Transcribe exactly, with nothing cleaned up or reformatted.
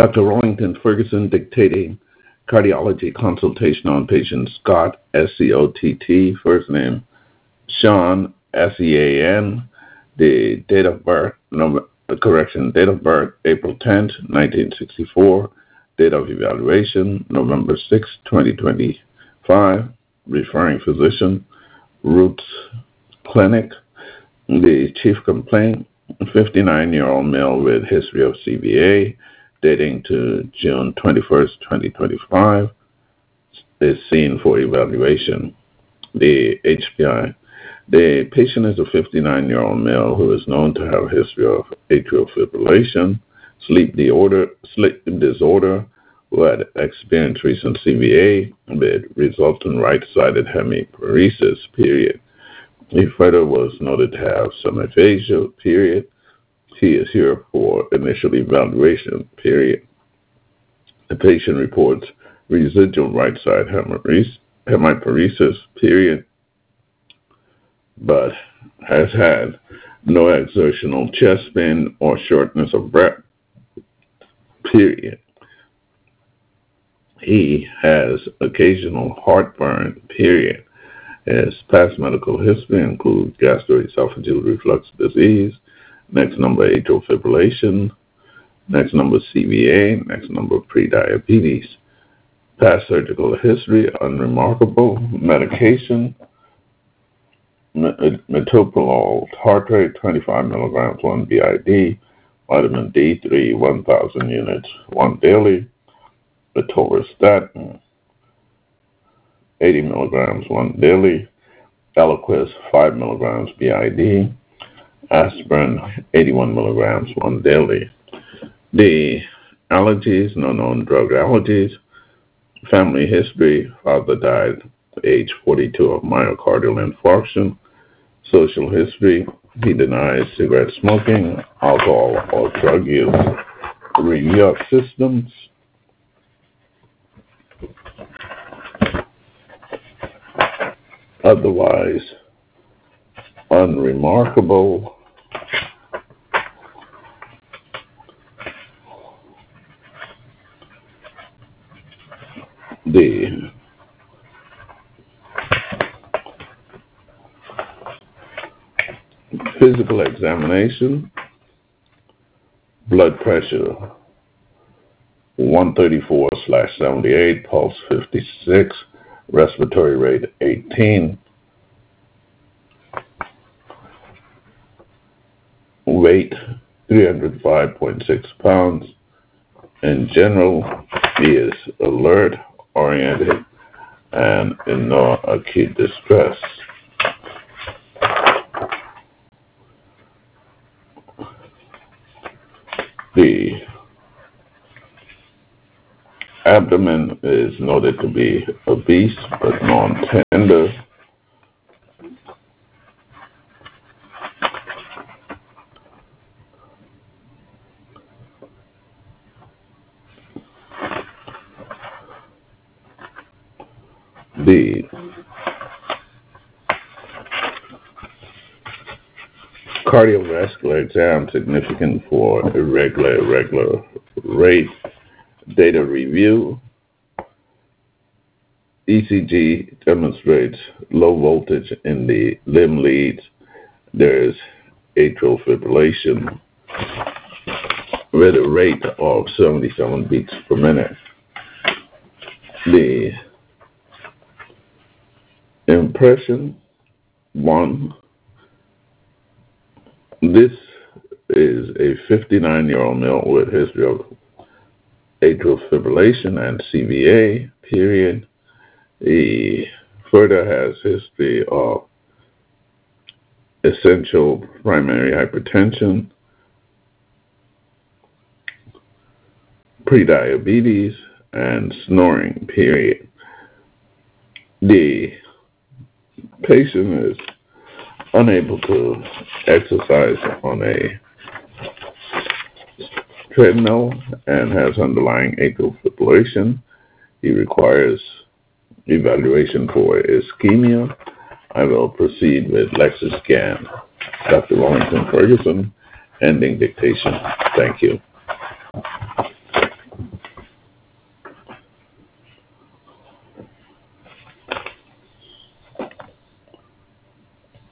Doctor Rollington Ferguson dictating cardiology consultation on patient Scott, S C O T T, first name Sean, S E A N, the date of birth, no, correction, date of birth, April tenth, nineteen sixty-four, date of evaluation, November sixth, twenty twenty-five, referring physician, Roots Clinic, the chief complaint, fifty-nine-year-old male with history of C V A, dating to June twenty-first, twenty twenty-five, is seen for evaluation. The H P I. The patient is a fifty-nine-year-old male who is known to have a history of atrial fibrillation, sleep disorder, sleep disorder, who had experienced recent C V A with resultant right-sided hemiparesis, period. He further was noted to have some aphasia, period. He is here for initial evaluation, period. The patient reports residual right-side hemiparesis, period, but has had no exertional chest pain or shortness of breath, period. He has occasional heartburn, period. His past medical history includes gastroesophageal reflux disease, next number atrial fibrillation, next number C V A, next number prediabetes. Past surgical history, unremarkable. Medication, metoprolol tartrate, twenty-five milligrams, one B I D, vitamin D three, one thousand units, one daily, atorvastatin, eighty milligrams, one daily, Eliquis, five milligrams B I D, aspirin, eighty-one milligrams, one daily. The allergies, no known drug allergies. Family history, father died at age forty-two of myocardial infarction. Social history, he denies cigarette smoking, alcohol, or drug use. Review of systems. Otherwise unremarkable. The physical examination, blood pressure one thirty-four slash seventy-eight, pulse fifty-six, respiratory rate eighteen, weight three hundred five point six pounds. In general, he is alert, oriented, and in no acute distress. The abdomen is noted to be obese but non-tender. The cardiovascular exam significant for irregular, irregular rate. Data review. E C G demonstrates low voltage in the limb leads. There is atrial fibrillation with a rate of seventy-seven beats per minute. The impression, one, this is a fifty-nine-year-old male with history of atrial fibrillation and C V A, period. He further has history of essential primary hypertension, prediabetes, and snoring, period. The patient is unable to exercise on a treadmill and has underlying atrial fibrillation. He requires evaluation for ischemia. I will proceed with Lexiscan. Doctor Rollington Ferguson, ending dictation. Thank you.